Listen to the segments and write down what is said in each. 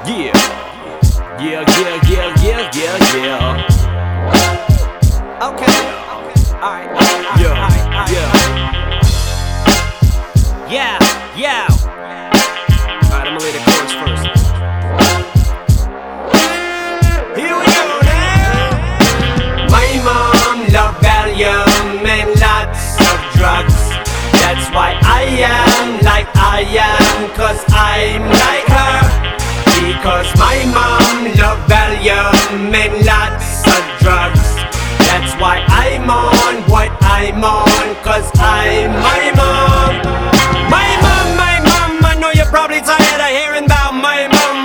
Yeah. Yeah, yeah, yeah, yeah, yeah, yeah. Okay. Alright. Yeah, yeah. Yeah. Alright, I'ma lay the chorus first. Here we go now. My mom loved Valium and lots of drugs. That's why I am like I am, cause I'm like her. Because my mom loved Valium and lots of drugs. That's why I'm on what I'm on, cause I'm my mom. My mom, I know you're probably tired of hearing about my mom.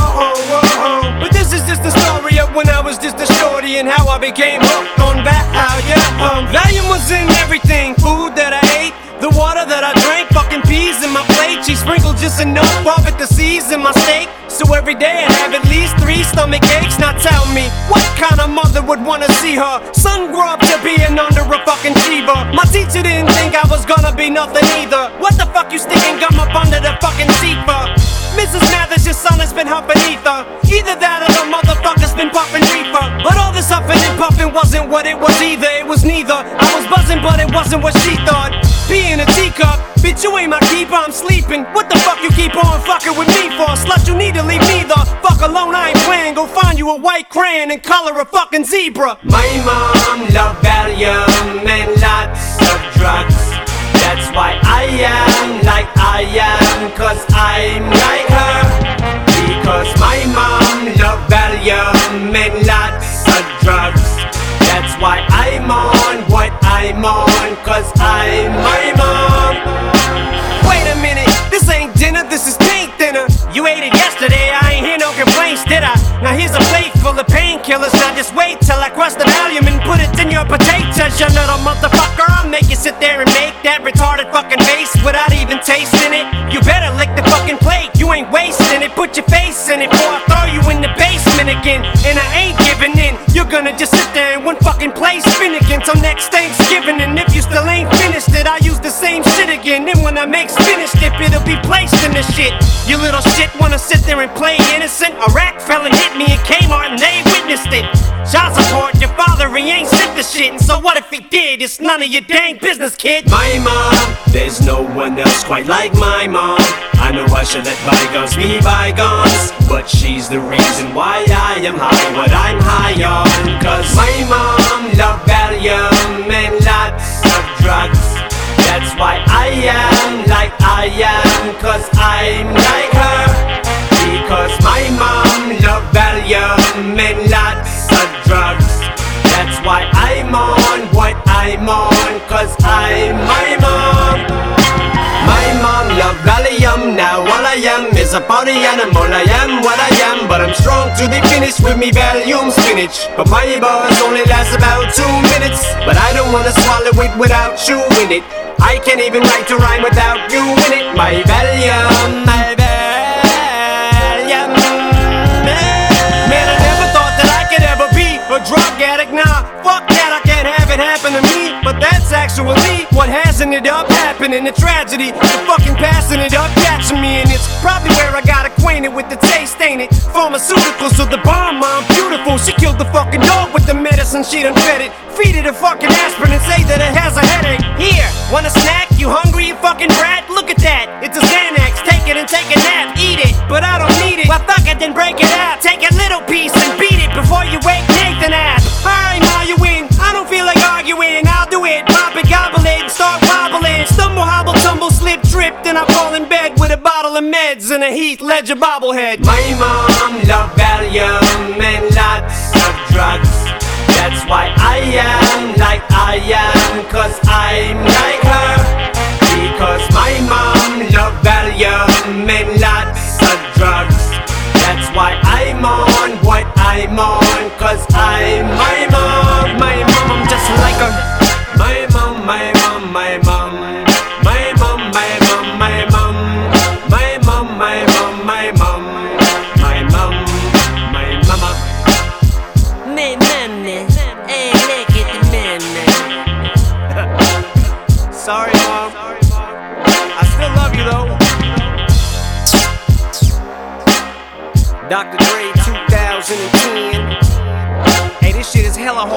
Oh. But this is just the story of when I was just a shorty and how I became hooked on Valium. Valium was in everything, food that I ate, the water that I drank, fucking peas in my plate. She sprinkled just enough of it to season my steak. So every day I'd have at least 3 stomach aches. Now tell me, what kind of mother would wanna see her son grow up to being under a fucking fever? My teacher didn't think I was gonna be nothing either. What the fuck you sticking gum up under the fucking seat for? Mrs. Mathers, your son has been humping ether. Either that or the motherfucker's been puffing reefer. But all this huffing and puffing wasn't what it was either. It was neither. I was buzzing but it wasn't what she thought. Being a teacup, bitch you ain't my keeper, I'm sleeping. What the fuck you keep on fucking with me for? Slut, you need to leave me the fuck alone, I ain't playing. Go find you a white crayon and color a fucking zebra. My mom loved Valium and lots of drugs. That's why I am like I am, cause I'm like her. Because my mom loved Valium and lots of drugs. That's why I'm on what I'm on, cause I'm my mom. Wait a minute, this ain't dinner, this is paint thinner. You ate it yesterday, I ain't hear no complaints, did I? Now here's a plate full of painkillers. Now just wait till I crush the Valium and put it in your potatoes, you little motherfucker. I'll make you sit there and make that retarded fucking face without even tasting it. You better lick the fucking plate, you ain't wasting it. Put your face in it before I throw you in the basement again. And I ain't giving in, you're gonna just sit there in one fucking place spinning till next Thanksgiving. And if you still ain't finished it, I use the same shit again. Then when I make spinach dip, it'll be placed in the shit. You little shit wanna sit there and play innocent? A rat felon hit me in Kmart and they witnessed it. Child support, your father, he ain't sent the shit. And so what if he did? It's none of your dang business, kid. My mom, there's no one else quite like my mom. I know I should let bygones be bygones, but she's the reason why I am high what I'm high on. Cause my mom loved Valium and lots of drugs. That's why I am like I am, cause I'm like her. Because my mom loved Valium and lots of drugs. That's why I'm on what I'm on, cause I'm my mom. My mom loved Valium, now all I am is a party animal. I am what I am, but I'm strong to the finish with me Valium spinach. But my buzz only lasts about 2 minutes, but I don't wanna swallow it without you in it. I can't even write a rhyme without you in it. My Valium, my Valium. Man, I never thought that I could ever be a drug addict. Nah, fuck that, I can't have it happen to me. But that's actually what has ended up happening. The tragedy, the fucking passing it up, catching me. And it's probably where I got acquainted with the taste, ain't it? Pharmaceuticals of the bomb, mom, beautiful. She killed the fucking dog with the medicine, she done fed it. Feed it a fucking aspirin and say that it has a headache. Here, want a snack? You hungry, you fucking brat? Look at that, it's a Xanax. Take it and take a nap, eat it, but I don't need it. Well, fuck it, then break it out. Take a little piece and beat it before you wake Nathan up. Alright, now you win. I don't feel like arguing. I'll do it, pop it, gobble it, and start wobbling. Stumble, hobble, tumble, slip, trip, then I fall in bed with a bottle of meds and a Heath Ledger bobblehead. My mom loved Valium and lots of drugs. That's why I am like I am, cause I'm like her. Because my mom loved Valium and lots of drugs. That's why I'm on what I'm on, cause I'm my mom. My mom, I'm just like her. My mom, my mom, my mom. My mom, my mom, my mom. My mom, my mom, my mom. My mom, my mama. Me mammy, hey look at the mammy. Sorry, mom. I still love you though. Dr. Dre 2010. Hey, this shit is hella hard.